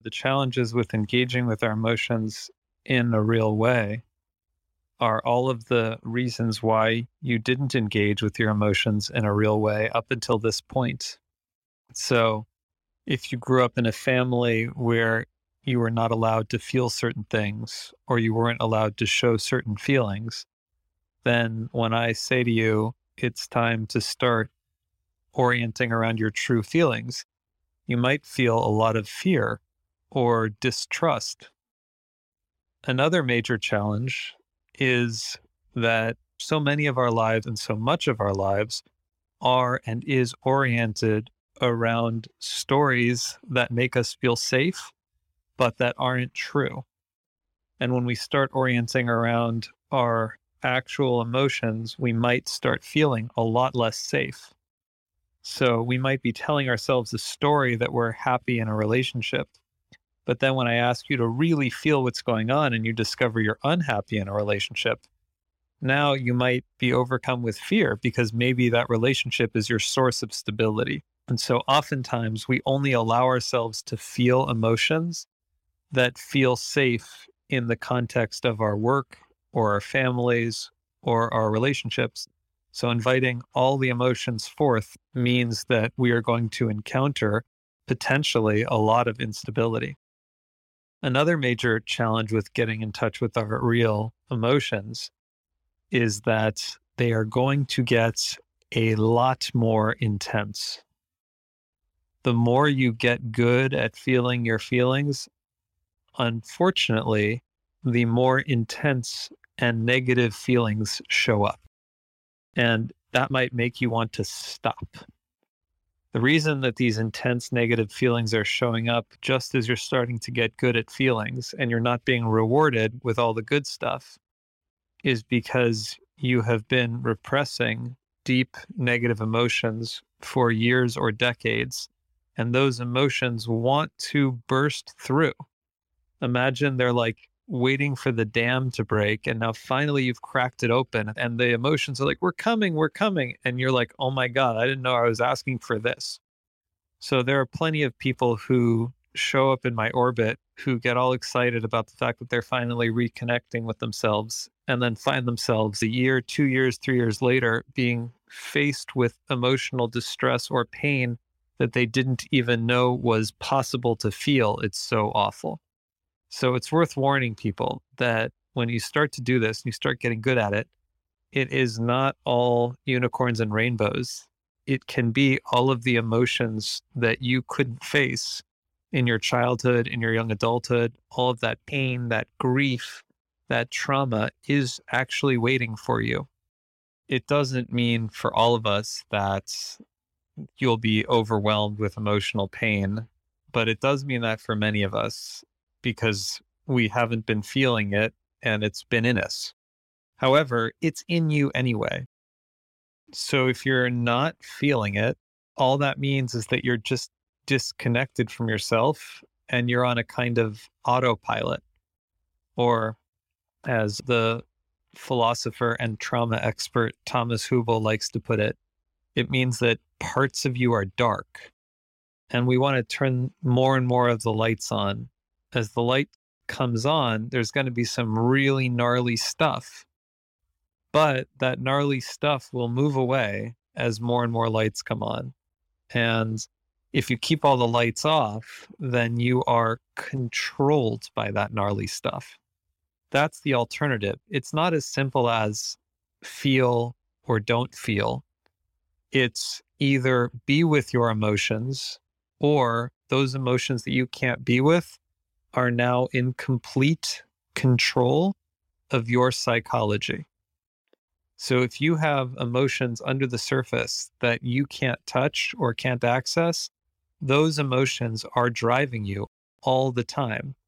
The challenges with engaging with our emotions in a real way are all of the reasons why you didn't engage with your emotions in a real way up until this point. So, if you grew up in a family where you were not allowed to feel certain things or you weren't allowed to show certain feelings, then when I say to you, it's time to start orienting around your true feelings, you might feel a lot of fear or distrust. Another major challenge is that so many of our lives and so much of our lives are and is oriented around stories that make us feel safe, but that aren't true. And when we start orienting around our actual emotions, we might start feeling a lot less safe. So we might be telling ourselves a story that we're happy in a relationship. But then when I ask you to really feel what's going on and you discover you're unhappy in a relationship, now you might be overcome with fear because maybe that relationship is your source of stability. And so oftentimes we only allow ourselves to feel emotions that feel safe in the context of our work or our families or our relationships. So inviting all the emotions forth means that we are going to encounter potentially a lot of instability. Another major challenge with getting in touch with our real emotions is that they are going to get a lot more intense. The more you get good at feeling your feelings, unfortunately, the more intense and negative feelings show up. And that might make you want to stop. The reason that these intense negative feelings are showing up just as you're starting to get good at feelings and you're not being rewarded with all the good stuff is because you have been repressing deep negative emotions for years or decades, and those emotions want to burst through. Imagine they're like waiting for the dam to break, and now finally you've cracked it open, and the emotions are like, we're coming, we're coming. And you're like, oh my God, I didn't know I was asking for this. So there are plenty of people who show up in my orbit who get all excited about the fact that they're finally reconnecting with themselves and then find themselves a year, 2 years, 3 years later being faced with emotional distress or pain that they didn't even know was possible to feel. It's so awful. So it's worth warning people that when you start to do this and you start getting good at it, it is not all unicorns and rainbows. It can be all of the emotions that you couldn't face in your childhood, in your young adulthood. All of that pain, that grief, that trauma is actually waiting for you. It doesn't mean for all of us that you'll be overwhelmed with emotional pain, but it does mean that for many of us because we haven't been feeling it and it's been in us. However, it's in you anyway. So if you're not feeling it, all that means is that you're just disconnected from yourself and you're on a kind of autopilot. Or as the philosopher and trauma expert Thomas Hubel likes to put it, it means that parts of you are dark. And we want to turn more and more of the lights on. As the light comes on, there's going to be some really gnarly stuff. But that gnarly stuff will move away as more and more lights come on. And if you keep all the lights off, then you are controlled by that gnarly stuff. That's the alternative. It's not as simple as feel or don't feel. It's either be with your emotions or those emotions that you can't be with are now in complete control of your psychology. So if you have emotions under the surface that you can't touch or can't access, those emotions are driving you all the time.